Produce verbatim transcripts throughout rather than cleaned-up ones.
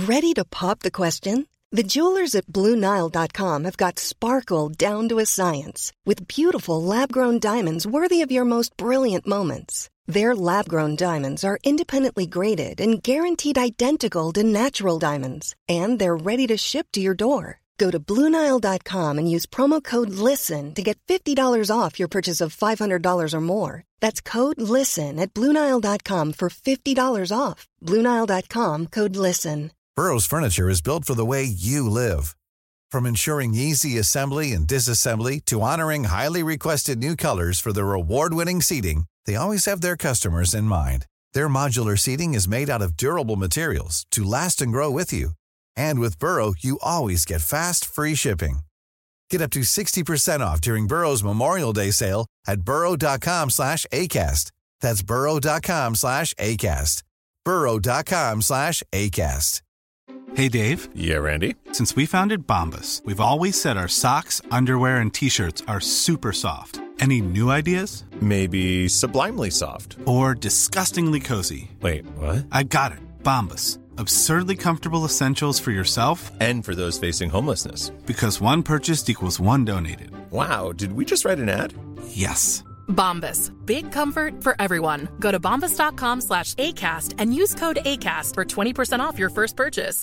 Ready to pop the question? The jewelers at Blue Nile dot com have got sparkle down to a science with beautiful lab-grown diamonds worthy of your most brilliant moments. Their lab-grown diamonds are independently graded and guaranteed identical to natural diamonds, and they're ready to ship to your door. Go to Blue Nile dot com and use promo code LISTEN to get fifty dollars off your purchase of five hundred dollars or more. That's code LISTEN at Blue Nile dot com for fifty dollars off. Blue Nile dot com, code LISTEN. Burrow's furniture is built for the way you live. From ensuring easy assembly and disassembly to honoring highly requested new colors for their award-winning seating, they always have their customers in mind. Their modular seating is made out of durable materials to last and grow with you. And with Burrow, you always get fast, free shipping. Get up to sixty percent off during Burrow's Memorial Day sale at burrow dot com slash ACAST. That's burrow dot com slash ACAST. burrow dot com slash ACAST. Hey, Dave. Yeah, Randy. Since we founded Bombas, we've always said our socks, underwear, and T-shirts are super soft. Any new ideas? Maybe sublimely soft. Or disgustingly cozy. Wait, what? I got it. Bombas. Absurdly comfortable essentials for yourself and for those facing homelessness. Because one purchased equals one donated. Wow, did we just write an ad? Yes. Bombas. Big comfort for everyone. Go to bombas dot com slash ACAST and use code ACAST for twenty percent off your first purchase.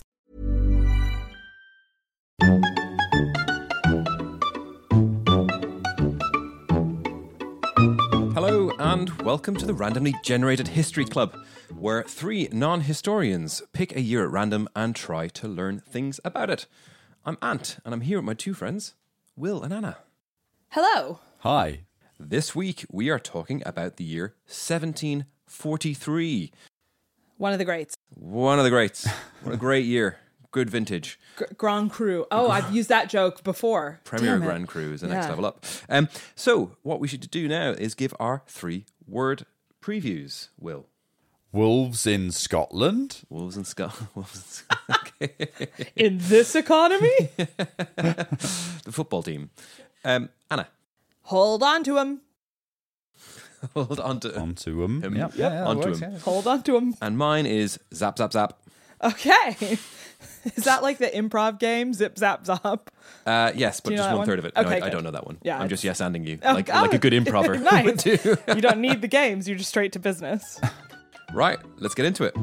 Hello and welcome to the Randomly Generated History Club, where three non-historians pick a year at random and try to learn things about it. I'm Ant, and I'm here with my two friends, Will and Anna. Hello. Hi. This week, we are talking about the year seventeen forty-three. One of the greats. One of the greats. What a great year. Good vintage. G- Grand Cru. Oh, I've used that joke before. Premier Grand Cru is the next Yeah. level up. Um, so, what we should do now is give our three-word previews, Will. Wolves in Scotland. Wolves in Scotland. Wolves in Scotland. Okay. In this economy? The football team. Um, Anna. Hold on to him. Hold on to him. Onto him. him. Yep. Yep. Yeah, Onto works, him. yeah. Hold on to him. And mine is zap, zap, zap. Okay. Is that like the improv game? Zip, zap, zap? Uh, yes, but Do you know just that one one? third of it. Okay, no, I, I good. don't know that one. Yeah, I'm just yes-anding you, Oh, like, oh. like a good improver Nice. would do. You don't need the games. You're just straight to business. Right, let's get into it.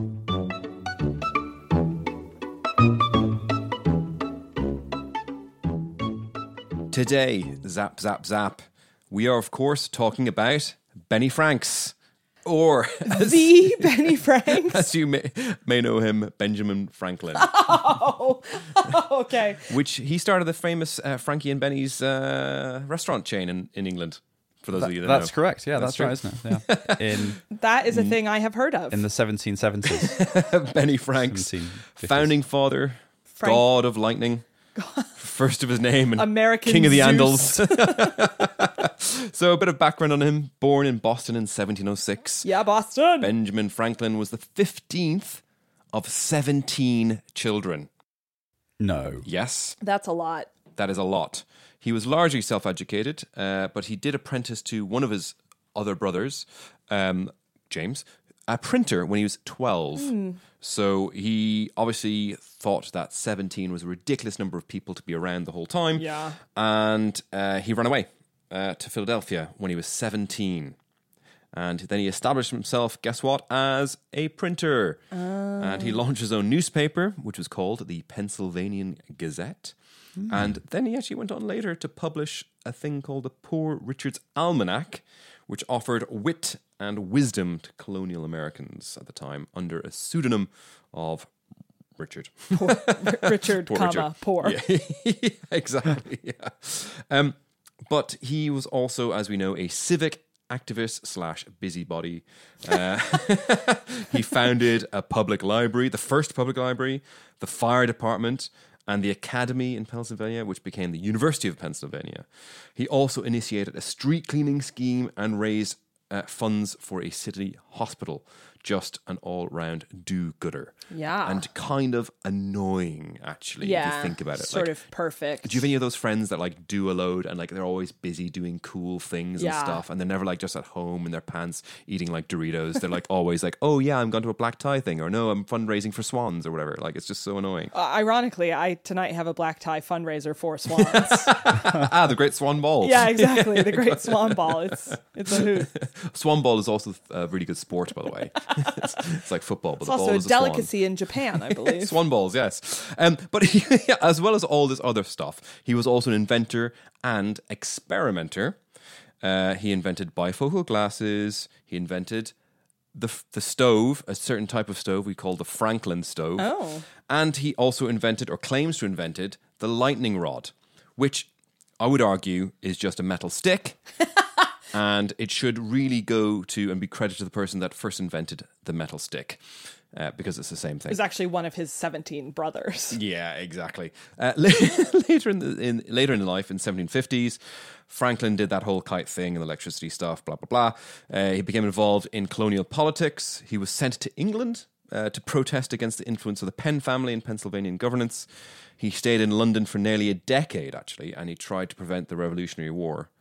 Today, zap, zap, zap, we are, of course, talking about Benny Franks. Or, as, The Benny Franks. as you may, may know him, Benjamin Franklin. Oh, okay. Which he started the famous uh, Frankie and Benny's uh, restaurant chain in, in England. For those That- of you that that's know. correct. Yeah, That's that's, true. right, isn't it? Yeah. In That is a thing I have heard of. in the seventeen seventies. Benny Franks, seventeen fifties. founding father, Frank- god of lightning, first of his name, and American king of the Zeus. Andals. So a bit of background on him. Born in Boston in seventeen oh six, Yeah, Boston. Benjamin Franklin was the fifteenth of seventeen children. No. Yes, That's a lot. that is a lot. He was largely self-educated, uh, but he did apprentice to one of his other brothers, um, James, a printer when he was twelve. So he obviously thought that seventeen was a ridiculous number of people to be around the whole time. Yeah. And uh, he ran away uh, to Philadelphia when he was seventeen. And then he established himself, guess what, as a printer. And he launched his own newspaper, which was called the Pennsylvania Gazette. And then he actually went on later to publish a thing called the Poor Richard's Almanac, which offered wit and wisdom to colonial Americans at the time under a pseudonym of Richard. Poor, Richard, Poor comma, Richard. poor. Yeah, exactly, yeah. Um, but he was also, as we know, a civic activist slash busybody. Uh, he founded a public library, the first public library, the fire department, and the Academy in Pennsylvania, which became the University of Pennsylvania. He also initiated a street cleaning scheme and raised uh, funds for a city hospital just an all-round do-gooder. Yeah. And kind of annoying, actually, Yeah. if you think about it. Sort Like, of perfect. do you have any of those friends that like do a load and like they're always busy doing cool things Yeah. and stuff, and they're never like just at home in their pants eating like Doritos? They're like always like, oh yeah, I'm going to a black tie thing, or no, I'm fundraising for swans or whatever. Like, it's just so annoying. Uh, ironically, I tonight have a black tie fundraiser for swans. ah, the Great Swan Ball. Yeah, exactly. The Great Swan Ball. It's it's a hoot. Swan ball is also a really good sport, by the way. it's, it's like football, but It's the ball also a is a swan. delicacy in Japan, I believe. Swan balls, yes. Um, but he, as well as all this other stuff, he was also an inventor and experimenter. Uh, he invented bifocal glasses. He invented the the stove, a certain type of stove we call the Franklin stove. Oh. And he also invented, or claims to have invented, the lightning rod, which I would argue is just a metal stick. And it should really go to and be credited to the person that first invented the metal stick, uh, because it's the same thing. It was actually one of his seventeen brothers. Yeah, exactly. Uh, later in the in later in life, in seventeen fifties, Franklin did that whole kite thing and electricity stuff. Blah blah blah. Uh, he became involved in colonial politics. He was sent to England uh, to protest against the influence of the Penn family in Pennsylvanian governance. He stayed in London for nearly a decade, actually, and he tried to prevent the Revolutionary War.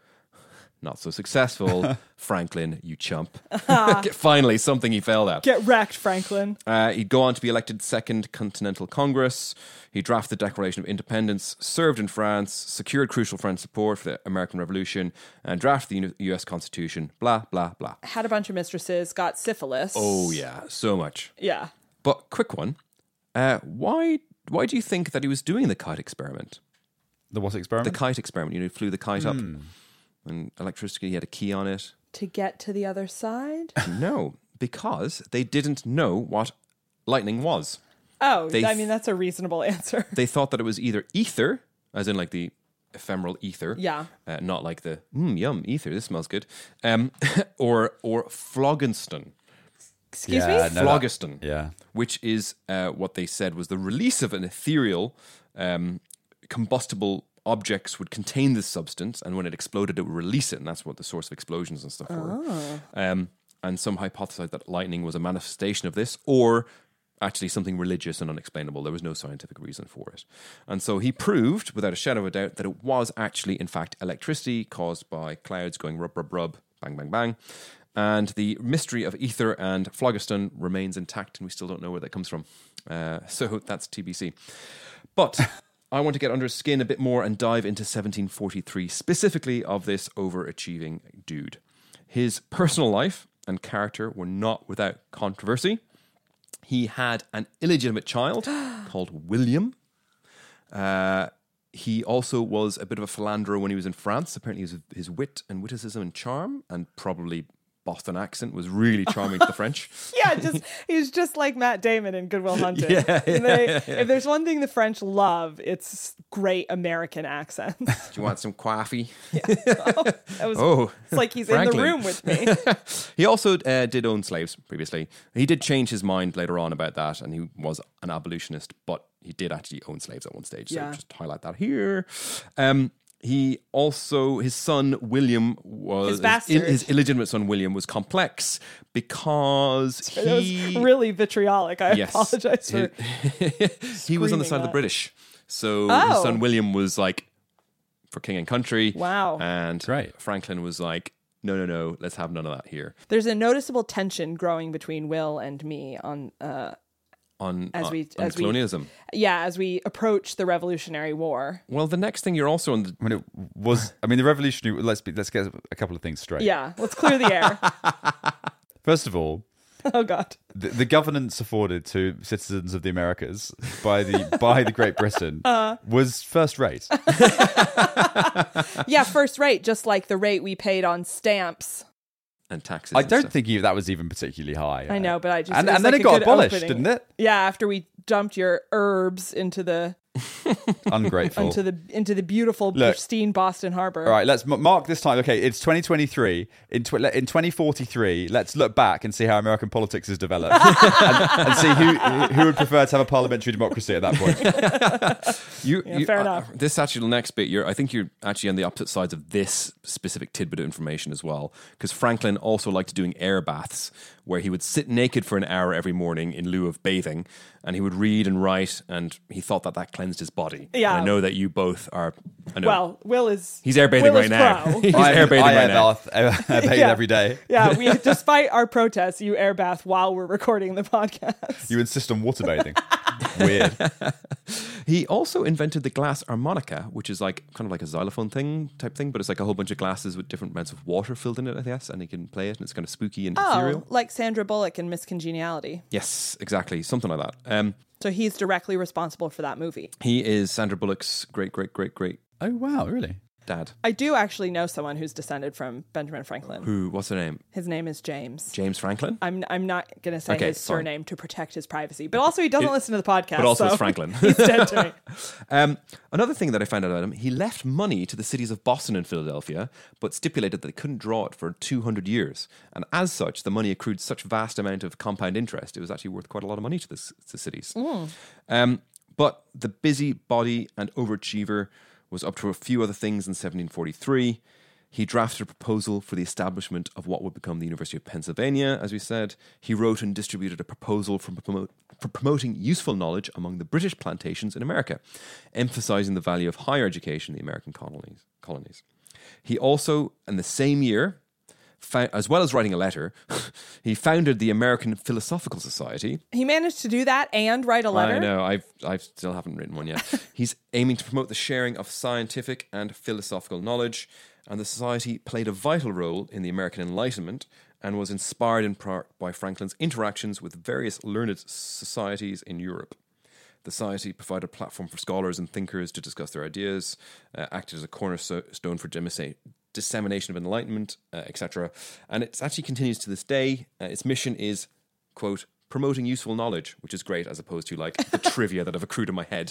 Not so successful. Franklin, you chump. Finally, something he failed at. Get wrecked, Franklin. Uh, he'd go on to be elected Second Continental Congress. He drafted the Declaration of Independence, served in France, secured crucial French support for the American Revolution, and drafted the U S Constitution. Blah, blah, blah. Had a bunch of mistresses, got syphilis. Oh, yeah, so much. Yeah. But, quick one. Uh, why, why do you think that he was doing the kite experiment? The what The experiment? kite experiment. You know, he flew the kite up. And electricity, he had a key on it. To get to the other side? No, because they didn't know what lightning was. Oh, They I th- mean, that's a reasonable answer. They thought that it was either ether, as in like the ephemeral ether. Yeah. Uh, not like the, mm, yum, ether, this smells good. Um, or or phlogiston. Excuse Yeah, me? no, that- Phlogiston. yeah. Which is uh, what they said was the release of an ethereal, um, combustible objects would contain this substance, and when it exploded, it would release it, and that's what the source of explosions and stuff were. Um, and some hypothesized that lightning was a manifestation of this, or actually something religious and unexplainable. There was no scientific reason for it. And so he proved, without a shadow of a doubt, that it was actually, in fact, electricity caused by clouds going rub, rub, rub, bang, bang, bang. And the mystery of ether and phlogiston remains intact, and we still don't know where that comes from. Uh, so that's T B C. But I want to get under his skin a bit more and dive into seventeen forty-three, specifically of this overachieving dude. His personal life and character were not without controversy. He had an illegitimate child called William. Uh, he also was a bit of a philanderer when he was in France. Apparently his, his wit and witticism and charm, and probably Boston accent, was really charming to the French. Yeah, just he's just like Matt Damon in Good Will Hunting. Yeah, yeah, They- yeah, yeah. If there's one thing the French love, it's great American accents. Do you want some coffee? That was, Oh, it's like he's Franklin. in the room with me. He also uh, did own slaves previously. He did change his mind later on about that, and he was an abolitionist, but he did actually own slaves at one stage. So Yeah. just highlight that here. Um, he also, his son William was His bastard. his illegitimate son William was complex because It was he really vitriolic. I Yes. apologize for. he was on the side of the that. British. So Oh. his son William was like for king and country. Wow. And Great. Franklin was like, no, no, no, let's have none of that here. There's a noticeable tension growing between Will and me on, uh, On, As on- we- on as we- colonialism. yeah, as we approach the Revolutionary War. Well, the next thing you're also on the I mean, it was. I mean, the revolutionary. Let's be. Let's get a couple of things straight. Yeah, let's clear the air. First of all, Oh God. the, the governance afforded to citizens of the Americas by the by the Great Britain was first rate. Yeah, first rate, just like the rate we paid on stamps. and taxes. I and don't stuff. think that was even particularly high. I know, but I just and it was and then like it a got good abolished, opening. didn't it? Yeah, after we dumped your herbs into the Ungrateful. into the into the beautiful, Look. pristine Boston Harbor. All right, let's m- mark this time. Okay, it's twenty twenty-three. In tw- in twenty forty-three, let's look back and see how American politics has developed, and, and see who who would prefer to have a parliamentary democracy at that point. You, Yeah, you- fair uh, enough. This actually, the next bit, you're, I think you're actually on the opposite sides of this specific tidbit of information as well. Because Franklin also liked doing air baths, where he would sit naked for an hour every morning in lieu of bathing, and he would read and write, and he thought that that cleansed his body. Yeah. And I know that you both are. I know, Well, Will is he's airbathing Will right is now. pro. He's I, airbathing I right air now. bath, air, air bathe Yeah. every day. Yeah, we despite our protests, you air bath while we're recording the podcast. You insist on water bathing. Weird. He also invented the glass harmonica, which is like kind of like a xylophone thing type thing, but it's like a whole bunch of glasses with different amounts of water filled in it, I guess, and he can play it, and it's kind of spooky and ethereal. Oh, like Sandra Bullock in Miss Congeniality. Yes, exactly, something like that. Um, So he's directly responsible for that movie. he is Sandra Bullock's great, great, great, great Oh wow, really? dad. I do actually know someone who's descended from Benjamin Franklin. Who? What's her name? His name is James. James Franklin. I'm I'm not going to say Okay, his fine. surname to protect his privacy, but also he doesn't It- listen to the podcast. but also so it's Franklin. He's dead to me. Um, another thing that I found out about him, he left money to the cities of Boston and Philadelphia, but stipulated that they couldn't draw it for two hundred years. And as such, the money accrued such vast amount of compound interest, it was actually worth quite a lot of money to the, c- the cities. Um, but the busybody and overachiever was up to a few other things in seventeen forty-three. He drafted a proposal for the establishment of what would become the University of Pennsylvania, as we said. He wrote and distributed a proposal for, promote, for promoting useful knowledge among the British plantations in America, emphasizing the value of higher education in the American colonies. colonies. He also, in the same year, fou- as well as writing a letter, he founded the American Philosophical Society. He managed to do that and write a letter. I know. I've I still haven't written one yet. He's aiming to promote the sharing of scientific and philosophical knowledge, and the society played a vital role in the American Enlightenment and was inspired in part by Franklin's interactions with various learned societies in Europe. The society provided a platform for scholars and thinkers to discuss their ideas, uh, acted as a cornerstone for demisa- dissemination of enlightenment, uh, et cetera. And it actually continues to this day. Uh, its mission is, quote, promoting useful knowledge, which is great as opposed to like the trivia that have accrued in my head.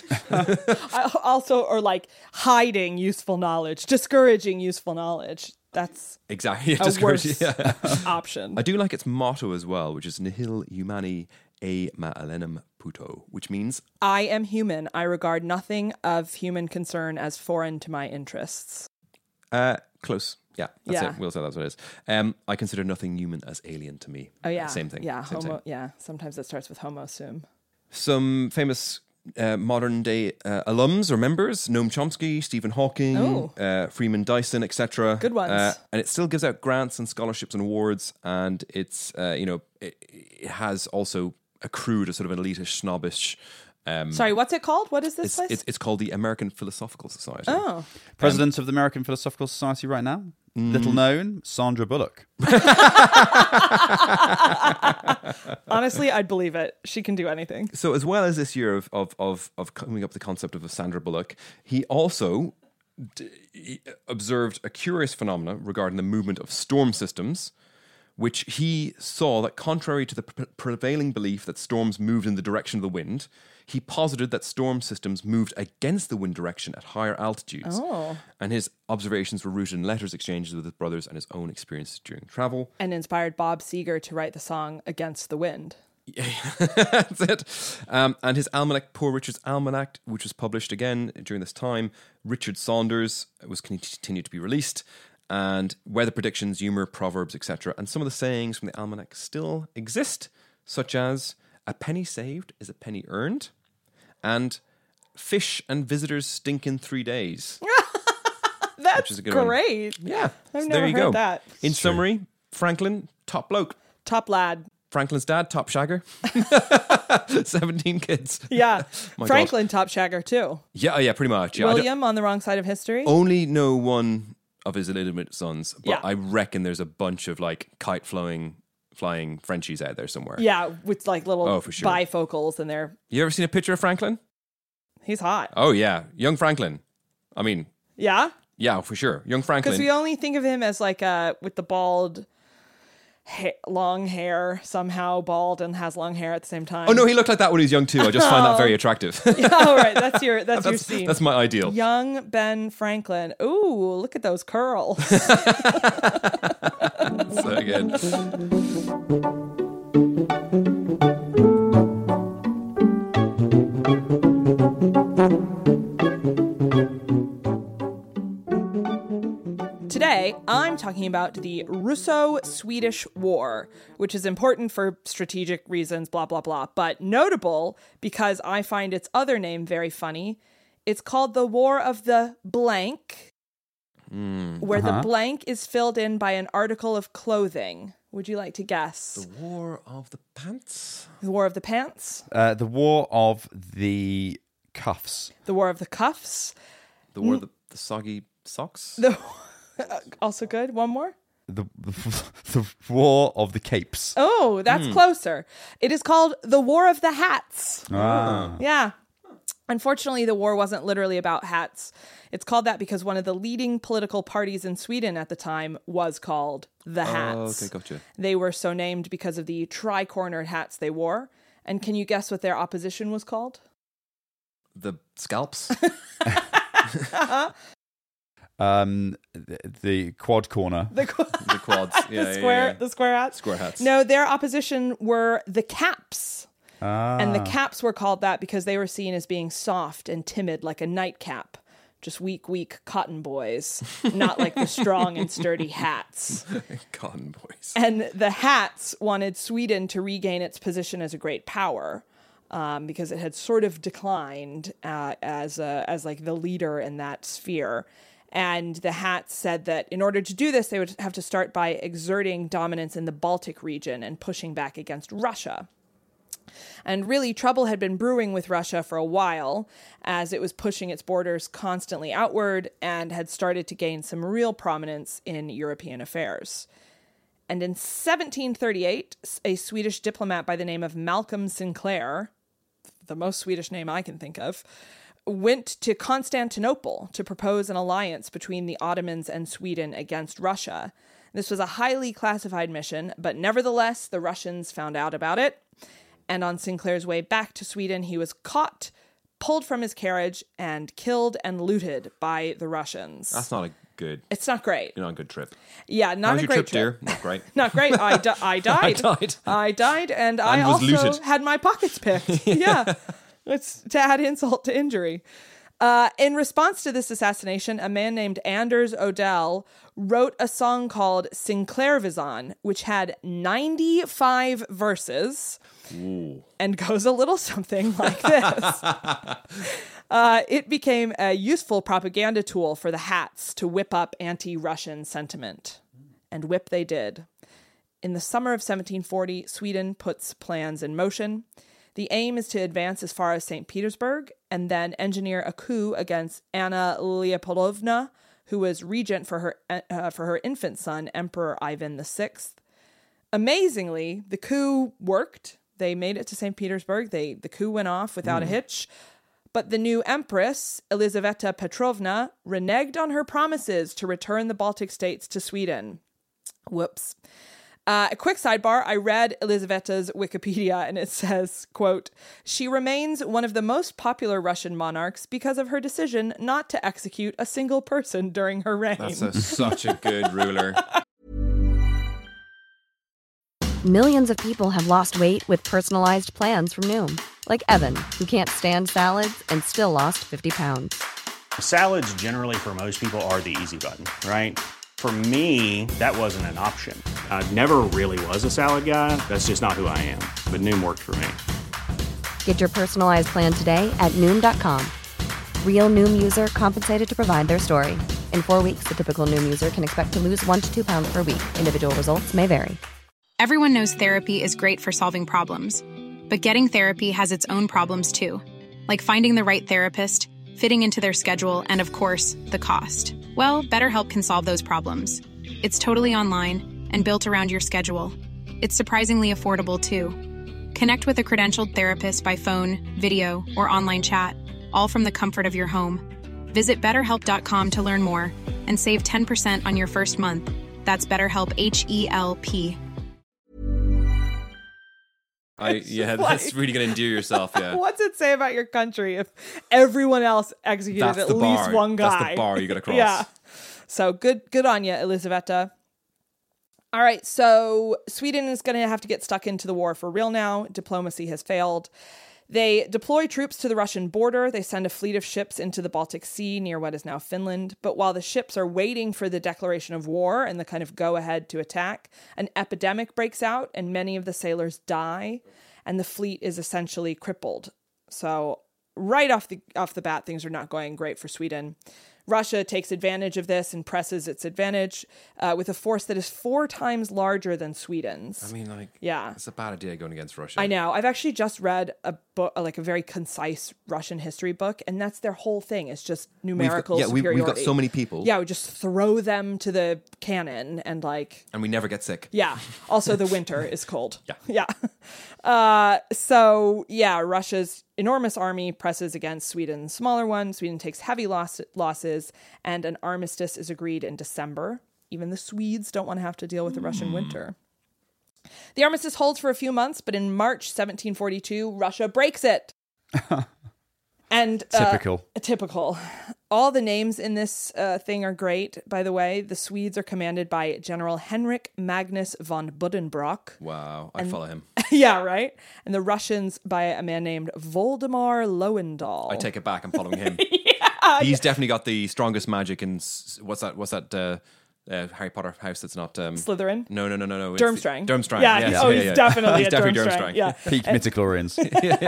I- also, or like hiding useful knowledge, discouraging useful knowledge. That's Exactly. a Discourage- worse yeah. option. I do like its motto as well, which is Nihil Humani e ma alenum puto, which means I am human. I regard nothing of human concern as foreign to my interests. uh, close. Yeah, that's Yeah. it. We'll say that's what it is. Um, I consider nothing human as alien to me. Oh yeah, Same thing. Yeah, Same homo. thing. Yeah, sometimes it starts with homo sum. Some famous uh, modern day uh, alums or members: Noam Chomsky, Stephen Hawking, Oh. uh, Freeman Dyson, et cetera. Good ones. Uh, and it still gives out grants and scholarships and awards, and it's uh, you know it, it has also accrued a sort of an elitish, snobbish. Um, Sorry, what's it called? What is this it's, place? it's it's called the American Philosophical Society. oh, President of the American Philosophical Society right now. Little known, Sandra Bullock. honestly, I'd believe it. She can do anything. So as well as this year of of of, of coming up with the concept of a Sandra Bullock, he also d- he observed a curious phenomena regarding the movement of storm systems, which he saw that contrary to the pre- prevailing belief that storms moved in the direction of the wind, he posited that storm systems moved against the wind direction at higher altitudes. Oh. And his observations were rooted in letters exchanged with his brothers and his own experiences during travel. And inspired Bob Seger to write the song Against the Wind. That's it. Um, and his almanac, Poor Richard's Almanac, which was published again during this time. Richard Saunders was continued to be released. And weather predictions, humour, proverbs, et cetera. And some of the sayings from the almanac still exist, such as, a penny saved is a penny earned. And fish and visitors stink in three days. That's is a good one. great. Yeah. I've so never there you heard go. that. In summary, Franklin, top bloke. Top lad. Franklin's dad, top shagger. seventeen kids. Yeah. My Franklin, top shagger too. Yeah, oh, yeah, pretty much. Yeah, I don't- William on the wrong side of history. only know one of his illegitimate sons, but Yeah. I reckon there's a bunch of like kite flowing, flying Frenchies out there somewhere. Yeah, with like little Oh, for sure. bifocals in there. You ever seen a picture of Franklin? He's hot. Oh yeah, young Franklin. I mean, Yeah? yeah, for sure, young Because Franklin. we only think of him as like uh with the bald ha- long hair, somehow bald and has long hair at the same time. Oh no, he looked like that when he was young too. I just find that very attractive. Yeah, all right, that's your that's, your that's, scene. that's my ideal. Young Ben Franklin. Ooh, look at those curls. So good. Today, I'm talking about the Russo-Swedish War, which is important for strategic reasons, blah, blah, blah, but notable because I find its other name very funny. It's called the War of the Blank, Mm. where Uh-huh. the blank is filled in by an article of clothing. Would you like to guess? The War of the Pants? The War of the Pants? Uh, the War of the Cuffs. The War of the Cuffs? The War of the, the Soggy Socks? The Also good. One more? The, the, the War of the Capes. Oh, that's closer. It is called the War of the Hats. Ah. Yeah. Unfortunately, the war wasn't literally about hats. It's called that because one of the leading political parties in Sweden at the time was called the Hats. Oh, okay, gotcha. They were so named because of the tri-cornered hats they wore. And can you guess what their opposition was called? The Scalps? Um, the, the Quad Corner. The, qu- The Quads. Yeah, the yeah, square, yeah. the square hats. Square hats. No, their opposition were the Caps. Ah. And the Caps were called that because they were seen as being soft and timid like a nightcap. Just weak, weak cotton boys, not like the strong and sturdy hats. Cotton boys. And the Hats wanted Sweden to regain its position as a great power, um, because it had sort of declined uh, as a, as like the leader in that sphere. And the Hats said that in order to do this, they would have to start by exerting dominance in the Baltic region and pushing back against Russia. And really, trouble had been brewing with Russia for a while, as it was pushing its borders constantly outward and had started to gain some real prominence in European affairs. And in seventeen thirty-eight, a Swedish diplomat by the name of Malcolm Sinclair, the most Swedish name I can think of, went to Constantinople to propose an alliance between the Ottomans and Sweden against Russia. This was a highly classified mission, but nevertheless, the Russians found out about it. And on Sinclair's way back to Sweden, he was caught, pulled from his carriage, and killed and looted by the Russians. That's not a good... It's not great. You're not a good trip. Yeah, not How was a your great trip, dear? Not great. Not great. I, di- I died. I died. I died, and, I And was also looted. had my pockets picked. Yeah. It's to add insult to injury. Uh, in response to this assassination, a man named Anders Odell wrote a song called Sinclairvisan, which had ninety-five verses Ooh. and goes a little something like this. uh, it became a useful propaganda tool for the Hats to whip up anti-Russian sentiment. And whip they did. In the summer of seventeen forty, Sweden puts plans in motion. The aim is to advance as far as Saint Petersburg and then engineer a coup against Anna Leopoldovna, who was regent for her uh, for her infant son, Emperor Ivan the Sixth. Amazingly, the coup worked. They made it to Saint Petersburg. They the coup went off without mm. a hitch. But the new empress, Elizaveta Petrovna, reneged on her promises to return the Baltic states to Sweden. Whoops. Uh, a quick sidebar, I read Elizaveta's Wikipedia and it says, quote, she remains one of the most popular Russian monarchs because of her decision not to execute a single person during her reign. That's a, such a good ruler. Millions of people have lost weight with personalized plans from Noom. Like Evan, who can't stand salads and still lost fifty pounds. Salads generally for most people are the easy button, right? For me, that wasn't an option. I never really was a salad guy. That's just not who I am. But Noom worked for me. Get your personalized plan today at Noom dot com. Real Noom user compensated to provide their story. In four weeks, the typical Noom user can expect to lose one to two pounds per week. Individual results may vary. Everyone knows therapy is great for solving problems. But getting therapy has its own problems too. Like finding the right therapist, fitting into their schedule, and of course, the cost. Well, BetterHelp can solve those problems. It's totally online and built around your schedule. It's surprisingly affordable, too. Connect with a credentialed therapist by phone, video, or online chat, all from the comfort of your home. Visit better help dot com to learn more and save ten percent on your first month. That's BetterHelp, H E L P. I yeah, like- that's really going to endear yourself. Yeah, What's it say about your country if everyone else executed That's at the least bar. one guy? That's the bar you got to cross. Yeah. So good, good on you, Elisaveta. All right, so Sweden is going to have to get stuck into the war for real now. Diplomacy has failed. They deploy troops to the Russian border. They send a fleet of ships into the Baltic Sea near what is now Finland. But while the ships are waiting for the declaration of war and the kind of go-ahead to attack, an epidemic breaks out and many of the sailors die, and the fleet is essentially crippled. So right off the off the bat, things are not going great for Sweden. Russia takes advantage of this and presses its advantage uh, with a force that is four times larger than Sweden's. I mean, like, yeah, it's a bad idea going against Russia. I know. I've actually just read a book, like a very concise Russian history book, and that's their whole thing. It's just numerical we've got, yeah, superiority. We've got so many people. Yeah, we just throw them to the cannon and like... And we never get sick. Yeah. Also, the winter is cold. Yeah. Yeah. Uh, so, yeah, Russia's enormous army presses against Sweden's smaller one. Sweden takes heavy loss- losses, and an armistice is agreed in December. Even the Swedes don't want to have to deal with the Russian winter. The armistice holds for a few months, but in March seventeen forty-two, Russia breaks it. And uh, Typical. Typical. All the names in this uh, thing are great, by the way. The Swedes are commanded by General Henrik Magnus von Buddenbrock. Wow, I'd And- follow him. Yeah, right? And the Russians by a man named Voldemar Lowendahl. I take it back. I'm following him. yeah, He's definitely got the strongest magic in s- what's that? What's that? Uh, uh, Harry Potter house that's not um, Slytherin? No, no, no, no, no. it's- Durmstrang. Durmstrang. Yeah, yes, he's- oh, yeah, he's yeah. definitely he's a definitely Durmstrang. Yeah. Peak midichlorians.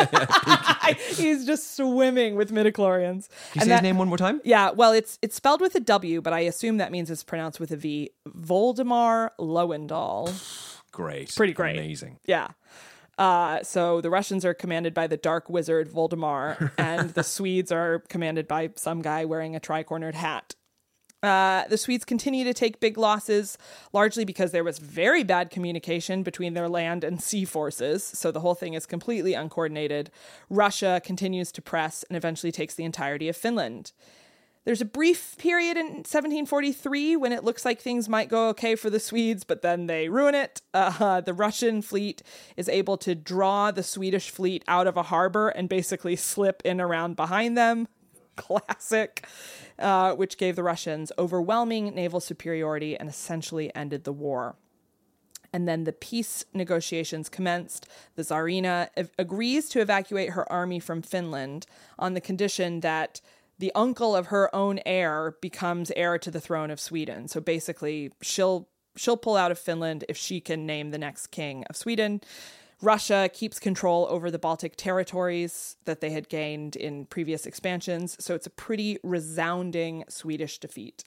He's just swimming with midichlorians. Can you say his name one more time? Yeah, well, it's it's spelled with a W, but I assume that means it's pronounced with a V. Voldemar Lowendahl. Great. Pretty great. Amazing. Yeah. Uh, so the Russians are commanded by the dark wizard Voldemar, and the Swedes are commanded by some guy wearing a tri-cornered hat. Uh, the Swedes continue to take big losses, largely because there was very bad communication between their land and sea forces, so the whole thing is completely uncoordinated. Russia continues to press and eventually takes the entirety of Finland. There's a brief period in seventeen forty-three when it looks like things might go okay for the Swedes, but then they ruin it. Uh, the Russian fleet is able to draw the Swedish fleet out of a harbor and basically slip in around behind them. Classic. Uh, which gave the Russians overwhelming naval superiority and essentially ended the war. And then the peace negotiations commenced. The Tsarina ev- agrees to evacuate her army from Finland on the condition that the uncle of her own heir becomes heir to the throne of Sweden. So basically, she'll she'll pull out of Finland if she can name the next king of Sweden. Russia keeps control over the Baltic territories that they had gained in previous expansions, so it's a pretty resounding Swedish defeat.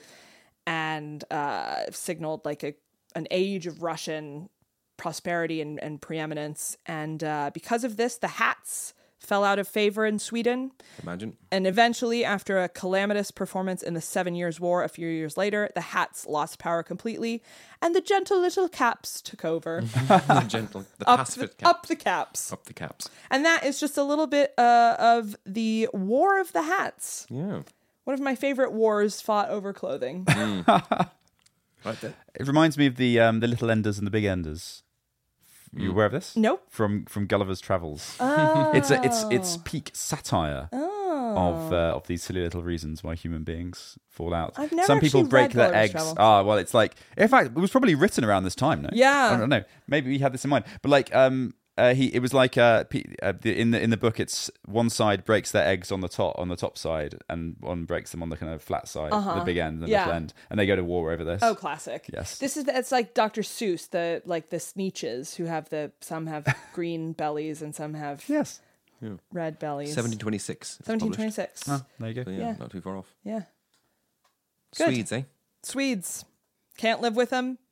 And uh, signaled like a an age of Russian prosperity and, and preeminence. And uh, because of this, the hats fell out of favor in Sweden. Imagine. And eventually, after a calamitous performance in the Seven Years' War a few years later, the hats lost power completely, and the gentle little caps took over. the gentle, the up, pacific the, cap. up the caps. Up the caps. And that is just a little bit uh, of the War of the Hats. Yeah. One of my favorite wars fought over clothing. Mm. Right there. It reminds me of the um, the little enders and the big enders. You aware of this? Nope. From from Gulliver's Travels. Oh. It's a, it's it's peak satire Oh. of uh, of these silly little reasons why human beings fall out. I've never Some people actually break read their Gulliver's eggs. Travels. Ah, well, it's like in fact it was probably written around this time. No, Yeah. I don't know. Maybe we had this in mind, but like um. Uh, he it was like uh, P- uh, the, in the in the book it's one side breaks their eggs on the top on the top side and one breaks them on the kind of flat side, Uh-huh. the big end, the Yeah. little end, and they go to war over this. Oh, classic. Yes. This is it's like Doctor Seuss, the like the Sneetches who have the some have green bellies and some have yes red bellies. seventeen twenty-six. Seventeen twenty six. Ah, there you go. So, yeah, Yeah. not too far off. Yeah. Good. Swedes, eh? Swedes. Can't live with them.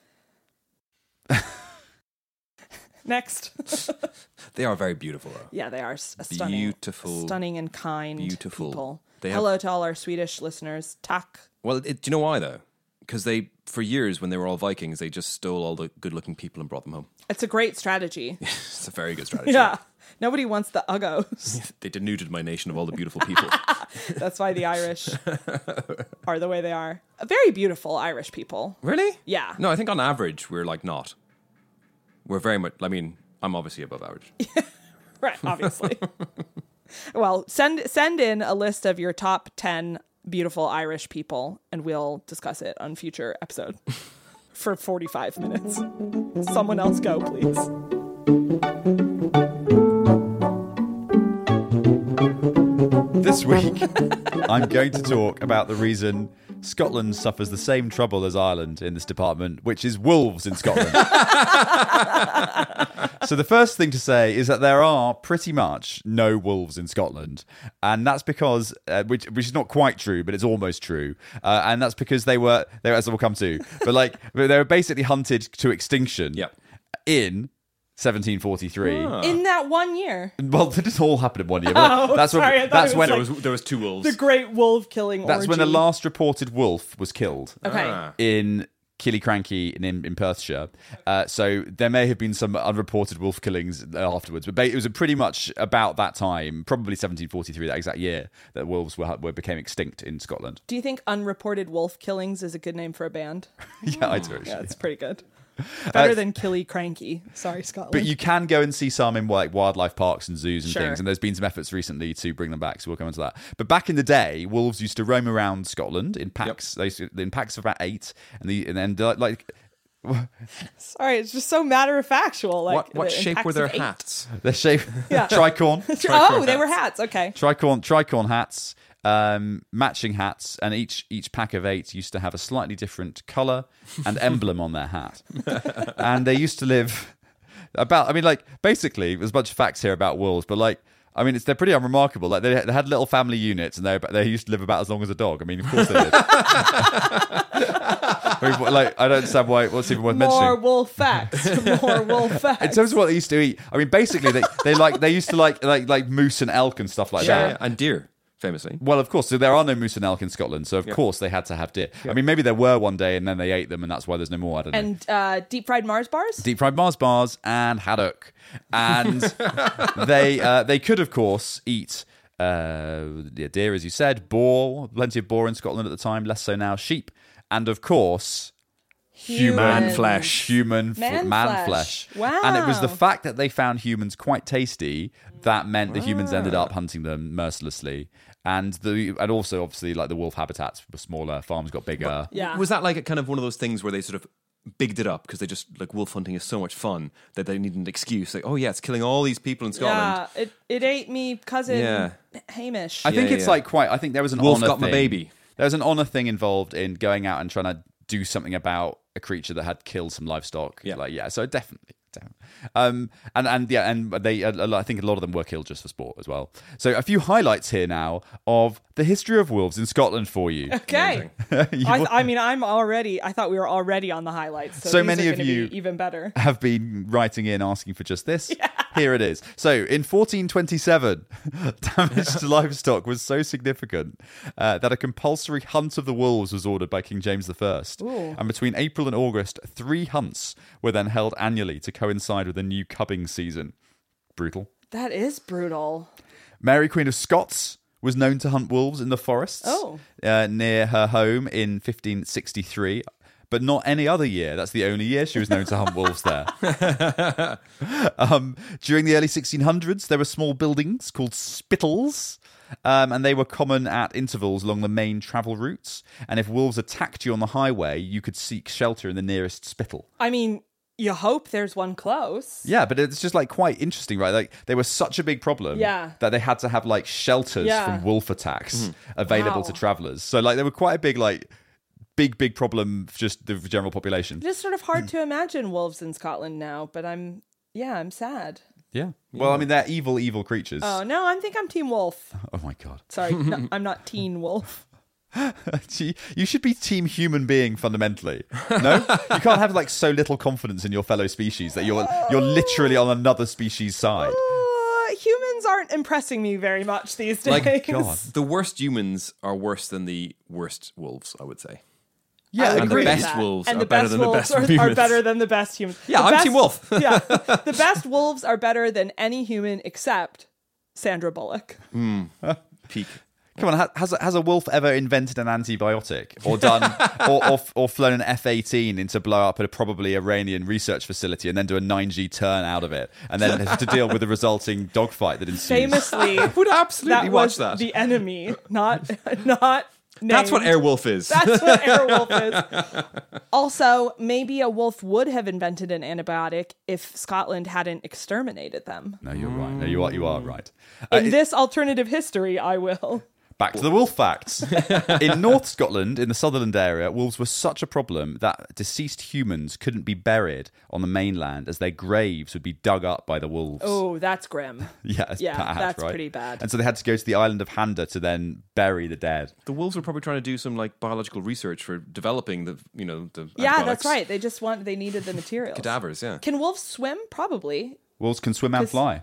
Next. They are very beautiful, though. Yeah, they are s- stunning. Beautiful. Stunning and kind Beautiful. people. They have- Hello to all our Swedish listeners. Tack. Well, it, do you know why, though? Because they, for years, when they were all Vikings, they just stole all the good-looking people and brought them home. It's a great strategy. It's a very good strategy. Yeah. Nobody wants the Uggos. They denuded my nation of all the beautiful people. That's why the Irish are the way they are. Very beautiful Irish people. Really? Yeah. No, I think on average, we're like not. We're very much, I mean, I'm obviously above average. Right, obviously. Well, send send in a list of your top ten beautiful Irish people, and we'll discuss it on future episode for forty-five minutes. Someone else go, please. This week, I'm going to talk about the reason Scotland suffers the same trouble as Ireland in this department, which is wolves in Scotland. So the first thing to say is that there are pretty much no wolves in Scotland, and that's because, uh, which which is not quite true, but it's almost true, uh, and that's because they were, they were, as we'll come to, but like they were basically hunted to extinction Yep. in seventeen forty-three. Ah. In that one year. Well, it didn't all happen in one year. But Oh, that's sorry, I when thought that's it was when There like- was there was two wolves. The great wolf killing that's orgy. when the last reported wolf was killed. Okay. Ah. In Killiecrankie in, in, in Perthshire. Uh, so there may have been some unreported wolf killings afterwards, but ba- it was pretty much about that time, probably seventeen forty-three, that exact year, that wolves were, were became extinct in Scotland. Do you think unreported wolf killings is a good name for a band? Yeah, I do. Yeah, it's pretty good. Better Uh, than Killiecrankie. Sorry, Scotland. But you can go and see some in like wildlife parks and zoos and Sure. things, and there's been some efforts recently to bring them back, so we'll come into that. But back in the day, wolves used to roam around Scotland in packs. They used to, in packs of about eight, and the and then like, like Sorry, it's just so matter of factual. Like, what what in shape packs were their of eight. hats? their shape, Yeah. tricorn, Oh, they were hats. Okay. tricorn, tricorn hats. Um, matching hats, and each each pack of eight used to have a slightly different colour and emblem on their hat. And they used to live about, I mean, like, basically, there's a bunch of facts here about wolves, but, like, I mean, it's they're pretty unremarkable. Like, they, they had little family units, and they they used to live about as long as a dog. I mean, of course they did. I mean, like, I don't understand why, what's even worth More mentioning. wolf facts. More wolf facts. In terms of what they used to eat, I mean, basically, they, they like they used to like like like moose and elk and stuff like Yeah, that. and deer, famously. Well, of course. So there are no moose and elk in Scotland. So of course they had to have deer. I mean, maybe there were one day, and then they ate them, and that's why there's no more. I don't know. And uh, deep fried Mars bars? Deep fried Mars bars and haddock, and they uh, they could of course eat uh, yeah, deer, as you said, boar. Plenty of boar in Scotland at the time. Less so now. Sheep, and of course. Man flesh. Human f- Man man, flesh. flesh. And it was the Wow. fact that they found humans quite tasty that meant the humans ended up hunting them mercilessly. And the and also obviously like the wolf habitats were smaller, farms got bigger. Yeah. Was that like a kind of one of those things where they sort of bigged it up because they just like wolf hunting is so much fun that they need an excuse? Like, oh yeah, it's killing all these people in Scotland. Yeah, it, it ate me cousin Yeah. Hamish. I think Yeah, it's yeah. like quite I think there was an Wolf honor got my thing. baby. There was an honor thing involved in going out and trying to do something about a creature that had killed some livestock. Yeah. Like yeah, so definitely. definitely. Um and and yeah, and they I think a lot of them were killed just for sport as well. So a few highlights here now of the history of wolves in Scotland for you. Okay. You I, will- I mean, I'm already, I thought we were already on the highlights. So, So these many are of gonna you- be even better. have been writing in asking for just this. Here it is. So in fourteen twenty-seven, damage to livestock was so significant uh, that a compulsory hunt of the wolves was ordered by King James the First. And between April and August, three hunts were then held annually to coincide with the new cubbing season. Brutal. That is brutal. Mary Queen of Scots was known to hunt wolves in the forests Oh. uh, near her home in fifteen sixty-three, but not any other year. That's the only year she was known to hunt wolves there. um, during the early sixteen hundreds, there were small buildings called spittals, um, and they were common at intervals along the main travel routes. And if wolves attacked you on the highway, you could seek shelter in the nearest spittle. I mean, you hope there's one close. Yeah, but it's just like quite interesting, right? Like they were such a big problem Yeah. that they had to have like shelters Yeah. from wolf attacks available Wow. to travelers. So like they were quite a big like big big problem for just the general population. It is sort of hard to imagine wolves in Scotland now, but I'm, yeah, I'm sad. Yeah. Well, I mean they're evil evil creatures. Oh, no, I think I'm Team Wolf. Oh my god. Sorry, no, I'm not Teen Wolf. Gee, you should be team human being fundamentally. No? You can't have like so little confidence in your fellow species that you're you're literally on another species side. Uh, humans aren't impressing me very much these days. Like God. The worst humans are worse than the worst wolves, I would say. Yeah, I would and the agree with best that. wolves and are the better best than the wolves best are, are humans. better than the best humans. Yeah, The I'm best- Team Wolf. Yeah, the best wolves are better than any human except Sandra Bullock. Peak. Come on, ha- has a, has a wolf ever invented an antibiotic or done or, or or flown an F eighteen in to blow up a probably Iranian research facility and then do a nine G turn out of it and then have to deal with the resulting dogfight that ensues? Famously, I would absolutely that watch was that. the enemy, not not. That's what named. Airwolf is. That's what Airwolf is. Also, maybe a wolf would have invented an antibiotic if Scotland hadn't exterminated them. No, you're right. No, you are. You are right. In Uh, it- this alternative history, I will. Back to the wolf facts. In North Scotland, in the Sutherland area, wolves were such a problem that deceased humans couldn't be buried on the mainland as their graves would be dug up by the wolves. Oh, that's grim. yeah, it's yeah, bad, that's right? pretty bad. And so they had to go to the island of Handa to then bury the dead. The wolves were probably trying to do some like biological research for developing the, you know, the Yeah, antibiotics. that's right. They just want they needed the materials. Cadavers, yeah. Can wolves swim? Probably. Wolves can swim and fly.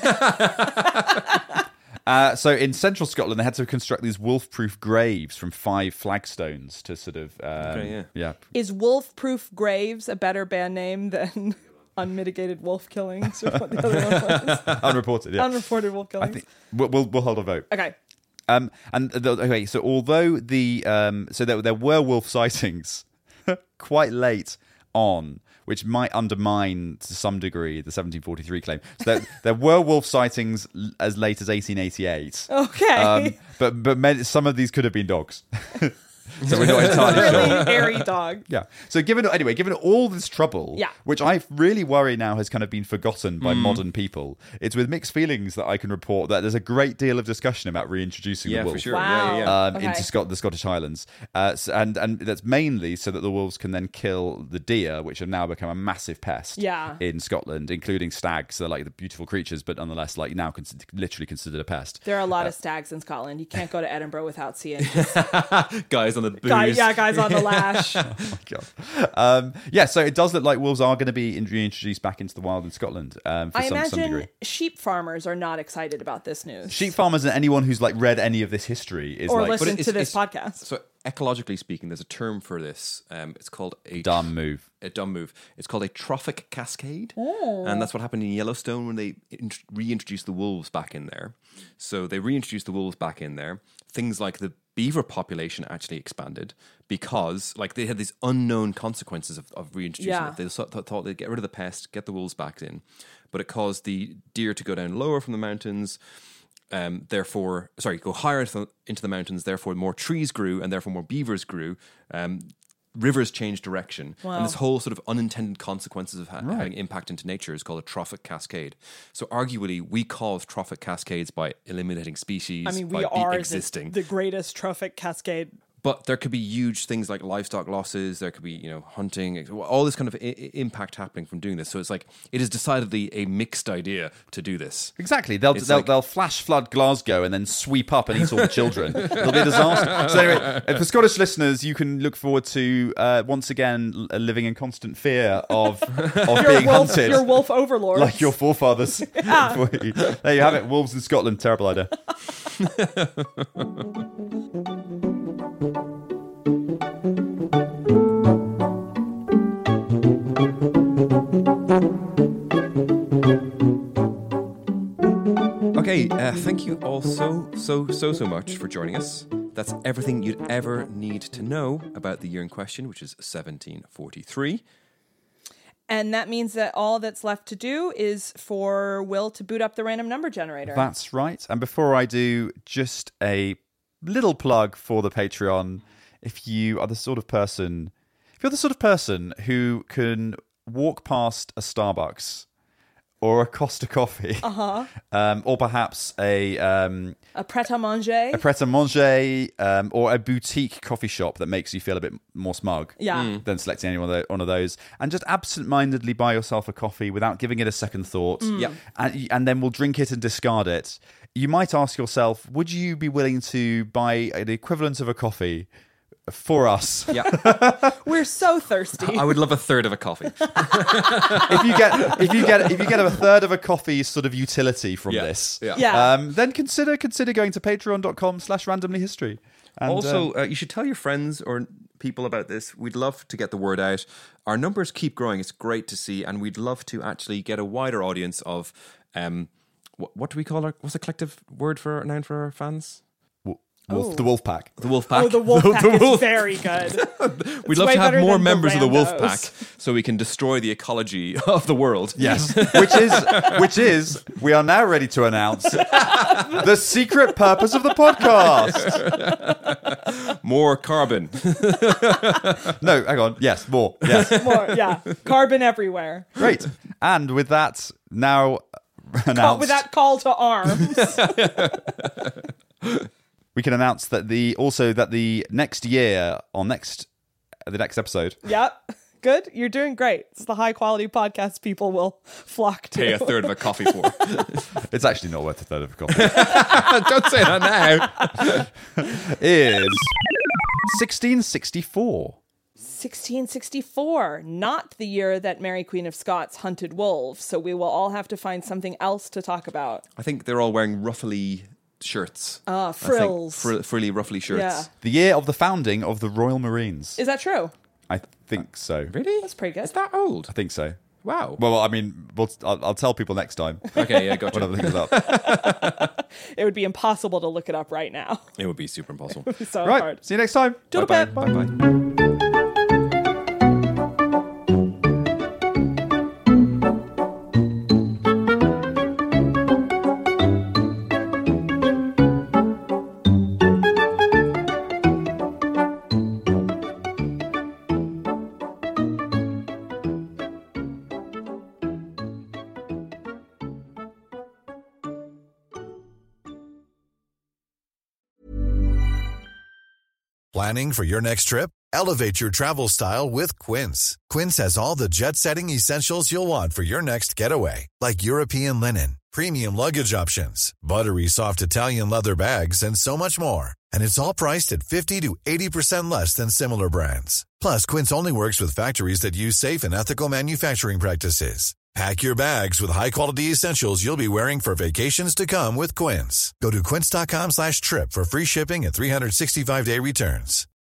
Uh, so in central Scotland, they had to construct these wolf-proof graves from five flagstones to sort of... Um, Okay, yeah. yeah. Is Wolf-Proof Graves a better band name than Unmitigated Wolf Killings or what the other one was? Unreported, yeah. Unreported wolf I killings. think we'll, we'll, we'll hold a vote. Okay. Um, and the, okay, so although the um, so there, there were wolf sightings quite late on, which might undermine to some degree the seventeen forty-three claim. So there, there were wolf sightings l- as late as eighteen eighty-eight. Okay. Um, but but many, some of these could have been dogs. So we're not entirely Really sure. hairy dog. Yeah. So given anyway, given all this trouble, Yeah. which I really worry now has kind of been forgotten by modern people, it's with mixed feelings that I can report that there's a great deal of discussion about reintroducing Yeah, the wolf. for sure. Wow. Yeah, yeah, yeah. Um, Okay. into Scot- the Scottish Highlands, uh, so, and and that's mainly so that the wolves can then kill the deer, which have now become a massive pest Yeah. in Scotland, including stags. They're like the beautiful creatures, but nonetheless, like now cons- literally considered a pest. There are a lot Uh, of stags in Scotland. You can't go to Edinburgh without seeing Guys on the booze. guy, yeah, guys on the lash. Oh my God. Um, yeah, so it does look like wolves are going to be in- reintroduced back into the wild in Scotland um, for I some, some imagine degree. sheep farmers are not excited about this news. Sheep farmers and anyone who's like read any of this history is or like listen But it's- to this it's- podcast. So ecologically speaking, there's a term for this. Um, it's called a dumb move. a dumb move. It's called a trophic cascade, and that's what happened in Yellowstone when they int- reintroduced the wolves back in there. So they reintroduced the wolves back in there. Things like the beaver population actually expanded because, like, they had these unknown consequences of, of reintroducing Yeah. it. They thought, thought they'd get rid of the pest, get the wolves back in, but it caused the deer to go down lower from the mountains. Um, therefore, sorry, go higher into the, into the mountains. Therefore, more trees grew, and therefore more beavers grew. Um, rivers changed direction, and this whole sort of unintended consequences of ha- having impact into nature is called a trophic cascade. So, arguably, we cause trophic cascades by eliminating species. I mean, by we be are the, existing. the greatest trophic cascade. But there could be huge things like livestock losses. There could be, you know, hunting, all this kind of I- I- impact happening from doing this. So it's like it is decidedly a mixed idea to do this. Exactly. They'll It's they'll, like- they'll flash flood Glasgow and then sweep up and eat all the children. It'll be a disaster. So anyway, uh, for Scottish listeners, you can look forward to uh, once again l- living in constant fear of of Your being wolf, hunted your wolf overlords. like your forefathers. before you- There you have it. Wolves in Scotland. Terrible idea. Okay, uh, thank you all so, so, so, so much for joining us. That's everything you'd ever need to know about the year in question, which is seventeen forty-three. And that means that all that's left to do is for Will to boot up the random number generator. That's right. And before I do, just a little plug for the Patreon. If you are the sort of person, if you're the sort of person who can walk past a Starbucks or a Costa Coffee, Uh-huh. um, or perhaps a um, A pret-a-manger. a pret-a-manger, um, or a boutique coffee shop that makes you feel a bit more smug Yeah. Mm. than selecting any one of, the, one of those, and just absent-mindedly buy yourself a coffee without giving it a second thought, Mm. Yep. and, and then we'll drink it and discard it. You might ask yourself, would you be willing to buy the equivalent of a coffee for us? Yeah, We're so thirsty. I would love a third of a coffee. if you get if you get if you get a third of a coffee sort of utility from Yeah, this, yeah. Yeah. Um, then consider consider going to patreon.com slash randomly history. And, also, uh, uh, you should tell your friends or people about this. We'd love to get the word out. Our numbers keep growing. It's great to see, and we'd love to actually get a wider audience of um, what, what do we call our? What's the collective word for noun for our fans? Wolf, the Wolf Pack. The Wolf Pack. Oh, the Wolf The- Pack the is Wolf- very good. We'd It's love way to have better more than the members of the Wolf Randos. Pack so we can destroy the ecology of the world. Yes, which is which is we are now ready to announce the secret purpose of the podcast. More carbon. No, hang on. Yes, more. Yes, More, yeah. Carbon everywhere. great. And with that, now Call, announced, with that call to arms. we can announce that the also that the next year on next the next episode. Yep. Good. You're doing great. It's the high quality podcast people will flock to. Pay a third of a coffee for. It's actually not worth a third of a coffee. Don't say that now. Is sixteen sixty-four. sixteen sixty-four, not the year that Mary Queen of Scots hunted wolves. So we will all have to find something else to talk about. I think they're all wearing ruffly shirts. Ah, I think frills. Frill, frilly, ruffly shirts. Yeah. The year of the founding of the Royal Marines. Is that true? I think so. Really? That's pretty good. Is that old? I think so. Wow. Well, I mean, we'll, I'll, I'll tell people next time. Okay, yeah, gotcha. Whenever things up. It would be impossible to look it up right now. It would be super impossible. It's so Right. hard. See you next time. Toodle Bye-bye. pip. Bye-bye. Planning for your next trip? Elevate your travel style with Quince. Quince has all the jet-setting essentials you'll want for your next getaway, like European linen, premium luggage options, buttery soft Italian leather bags, and so much more. And it's all priced at fifty to eighty percent less than similar brands. Plus, Quince only works with factories that use safe and ethical manufacturing practices. Pack your bags with high-quality essentials you'll be wearing for vacations to come with Quince. Go to quince.com slash trip for free shipping and three sixty-five day returns.